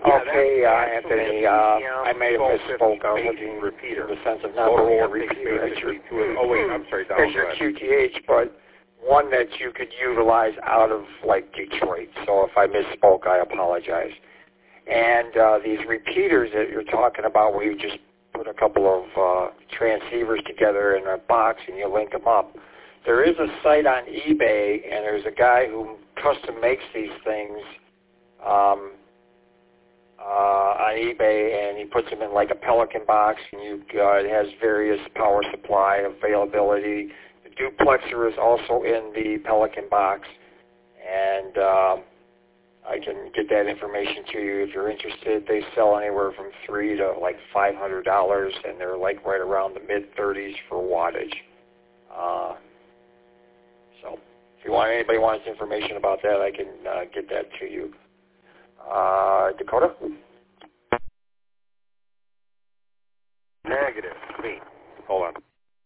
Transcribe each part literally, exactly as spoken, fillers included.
Yeah, okay, uh, Anthony, uh, I may have misspoke. I was looking repeater. in the sense of not only a repeater as your, oh, wait, I'm sorry, as your Q T H, but one that you could utilize out of, like, Detroit. So if I misspoke, I apologize. And uh, these repeaters that you're talking about where you just put a couple of uh, transceivers together in a box and you link them up, there is a site on eBay, and there's a guy who custom makes these things um, uh, on eBay, and he puts them in like a Pelican box, and you uh, it has various power supply availability. The duplexer is also in the Pelican box, and uh, I can get that information to you if you're interested. They sell anywhere from three to like five hundred dollars, and they're like right around the mid thirties for wattage. Uh, so, if you want, anybody wants information about that, I can uh, get that to you. Uh, Dakota? Negative. Me. Hold on.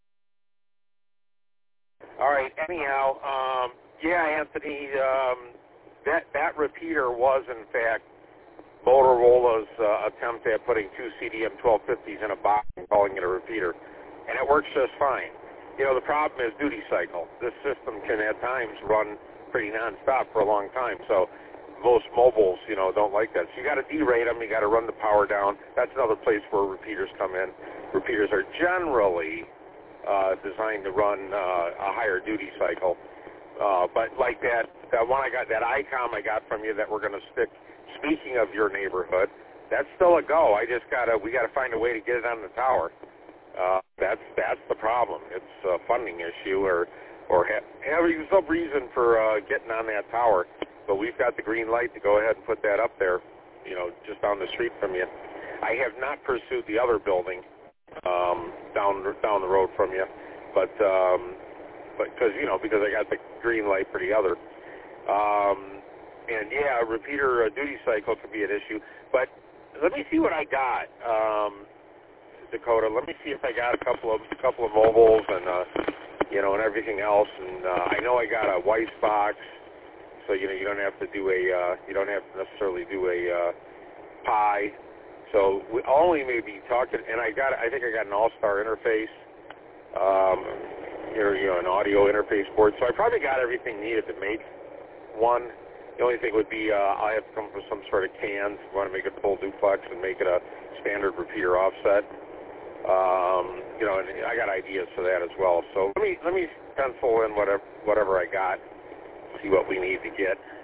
All right. Anyhow, um, yeah, Anthony, um, that that repeater was in fact Motorola's uh, attempt at putting two C D M twelve fifties in a box and calling it a repeater, and it works just fine. You know, the problem is duty cycle. This system can at times run pretty nonstop for a long time, so most mobiles, you know, don't like that. So you got to derate them. You got to run the power down. That's another place where repeaters come in. Repeaters are generally uh, designed to run uh, a higher duty cycle. Uh, but like that, that one I got, that ICOM I got from you that we're going to stick. Speaking of your neighborhood, that's still a go. I just gotta, we got to find a way to get it on the tower. Uh, that's that's the problem. It's a funding issue, or or ha- having some reason for uh, getting on that tower. But we've got the green light to go ahead and put that up there, you know, just down the street from you. I have not pursued the other building um, down down the road from you, but um, but because you know because I got the green light for the other. Um, and yeah, a repeater uh, duty cycle could be an issue. But let me see what I got, um, Dakota. Let me see if I got a couple of a couple of mobiles and uh, you know and everything else. And uh, I know I got a Weiss box. So you know you don't have to do a uh, you don't have to necessarily do a uh, Pi. So we only maybe talking, and I got I think I got an All-Star interface, um, or, you know an audio interface board. So I probably got everything needed to make one. The only thing would be uh, I have to come up with some sort of cans. Want to make it full duplex and make it a standard repeater offset. Um, you know, and I got ideas for that as well. So let me let me pencil in whatever whatever I got. See what we need to get.